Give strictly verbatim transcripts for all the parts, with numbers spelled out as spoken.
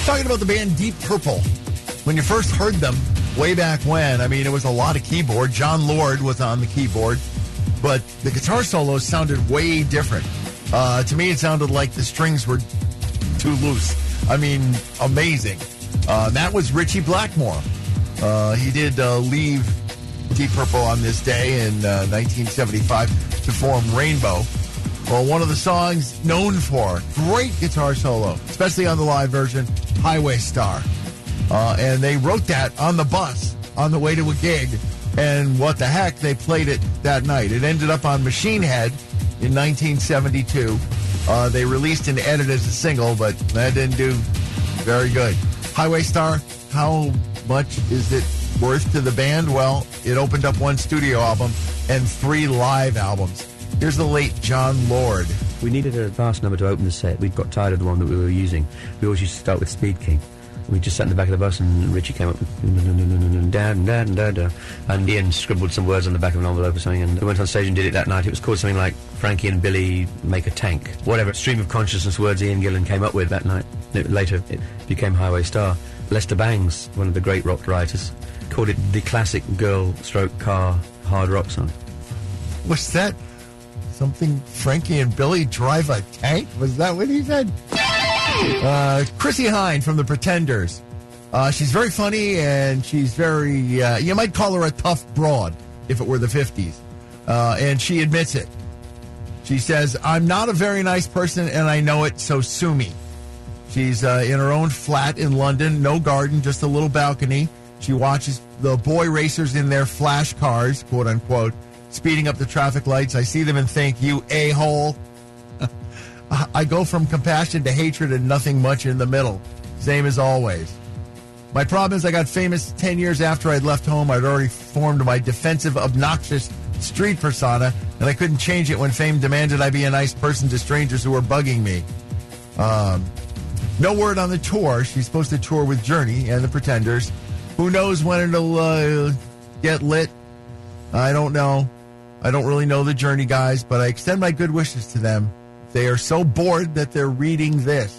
Talking about the band Deep Purple. When you first heard them way back when, I mean, it was a lot of keyboard. John Lord was on the keyboard, but the guitar solos sounded way different. Uh, to me, it sounded like the strings were too loose. I mean, amazing. Uh, that was Richie Blackmore. Uh, he did uh, leave Deep Purple on this day in uh, nineteen seventy-five to form Rainbow. Well, one of the songs known for great guitar solo, especially on the live version, Highway Star. Uh, and they wrote that on the bus on the way to a gig. And what the heck, they played it that night. It ended up on Machine Head in nineteen seventy-two. Uh, they released an edit as a single, but that didn't do very good. Highway Star, how much is it worth to the band? Well, it opened up one studio album and three live albums. Here's the late John Lord. We needed a fast number to open the set. We'd got tired of the one that we were using. We always used to start with Speed King. We just sat in the back of the bus and Richie came up with da da da da, and Ian scribbled some words on the back of an envelope or something, and we went on stage and did it that night. It was called something like Frankie and Billy Make a Tank. Whatever stream of consciousness words Ian Gillan came up with that night. It, later it became Highway Star. Lester Bangs, one of the great rock writers, called it the classic girl stroke car hard rock song. What's that? Something Frankie and Billy drive a tank? Was that what he said? Uh, Chrissie Hynde from The Pretenders. Uh, she's very funny, and she's very, uh, you might call her a tough broad if it were the fifties. Uh, and she admits it. She says, I'm not a very nice person, and I know it, so sue me. She's uh, in her own flat in London, no garden, just a little balcony. She watches the boy racers in their flash cars, quote unquote, speeding up the traffic lights. I see them and think, you a-hole. I go from compassion to hatred and nothing much in the middle. Same as always. My problem is I got famous ten years after I'd left home. I'd already formed my defensive, obnoxious street persona, and I couldn't change it when fame demanded I be a nice person to strangers who were bugging me. Um, no word on the tour. She's supposed to tour with Journey and the Pretenders. Who knows when it'll uh, get lit? I don't know. I don't really know the Journey guys, but I extend my good wishes to them. They are so bored that they're reading this.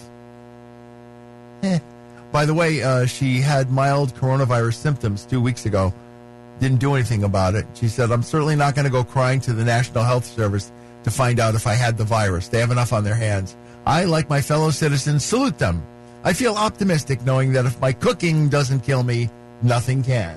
Eh. By the way, uh, she had mild coronavirus symptoms two weeks ago. Didn't do anything about it. She said, I'm certainly not going to go crying to the National Health Service to find out if I had the virus. They have enough on their hands. I, like my fellow citizens, salute them. I feel optimistic knowing that if my cooking doesn't kill me, nothing can.